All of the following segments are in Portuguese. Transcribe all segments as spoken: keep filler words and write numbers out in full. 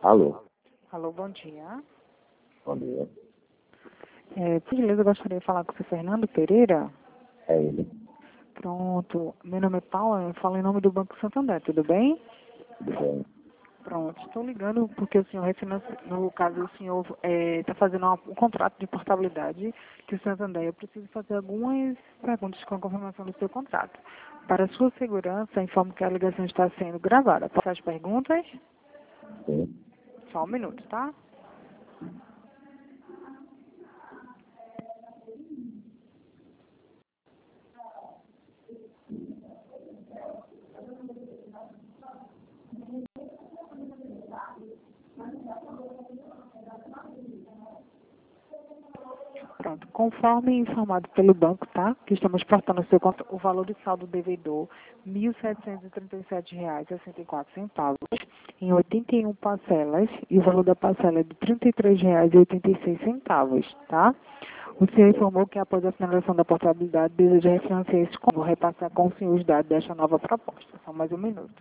Alô, Alô, bom dia. bom dia. É, por gentileza, eu gostaria de falar com o seu Fernando Pereira. É ele, Pronto. Meu nome é Paula, eu falo em nome do Banco Santander, tudo bem? tudo bem? Pronto. Estou ligando porque o senhor refinanci... no caso o senhor está fazendo uma- um contrato de portabilidade que o Santander. Eu preciso fazer algumas perguntas com a confirmação do seu contrato. Para sua segurança, informo que a ligação está sendo gravada. Posso fazer as perguntas? Sim. Só um minuto, tá? Pronto. Conforme informado pelo banco, tá? Que estamos portando o seu conta, o valor de saldo devedor, mil setecentos e trinta e sete reais e sessenta e quatro centavos, em oitenta e uma parcelas, e o valor da parcela é de trinta e três reais e oitenta e seis centavos, tá? O senhor informou que após a finalização da portabilidade, deseja refinanciar esse conto. Vou repassar com o senhor os dados desta nova proposta. Só mais um minuto.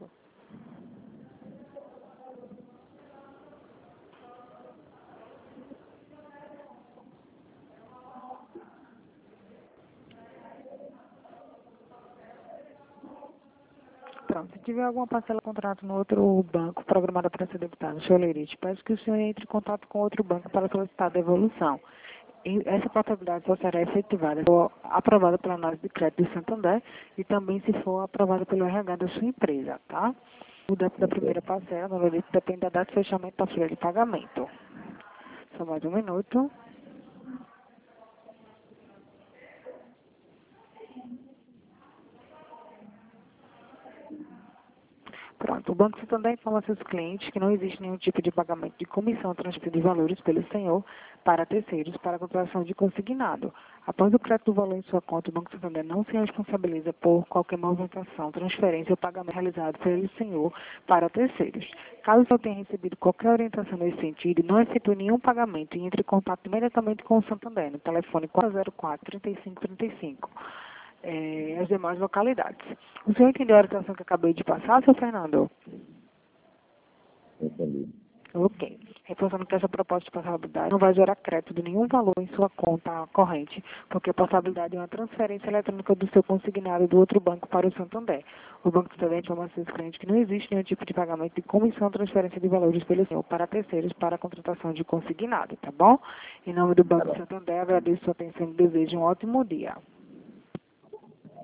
Pronto, se tiver alguma parcela de contrato no outro banco programada para ser debitada no seu lerite, peço que o senhor entre em contato com outro banco para solicitar a devolução. E essa portabilidade só será efetivada se for aprovada pela análise de crédito do Santander e também se for aprovada pelo R H da sua empresa, tá? O débito da primeira parcela no lerite depende da data de fechamento da folha de pagamento. Só mais um minuto. Pronto, o Banco Santander informa a seus clientes que não existe nenhum tipo de pagamento de comissão transferida de valores pelo senhor para terceiros para a contratação de consignado. Após o crédito do valor em sua conta, o Banco Santander não se responsabiliza por qualquer movimentação, transferência ou pagamento realizado pelo senhor para terceiros. Caso o senhor tenha recebido qualquer orientação nesse sentido, não efetue nenhum pagamento e entre em contato imediatamente com o Santander no telefone quatro zero quatro, três cinco três cinco. É, as demais localidades. O senhor entendeu a orientação que eu acabei de passar, seu Fernando? Entendi. Ok. Reforçando que essa proposta de portabilidade não vai gerar crédito de nenhum valor em sua conta corrente, porque a portabilidade é uma transferência eletrônica do seu consignado do outro banco para o Santander. O Banco Santander informa aos seus clientes que não existe nenhum tipo de pagamento de comissão ou transferência de valores pelo senhor para terceiros para a contratação de consignado, tá bom? Em nome do Tá Banco bom. Santander, agradeço a sua atenção e desejo um ótimo dia.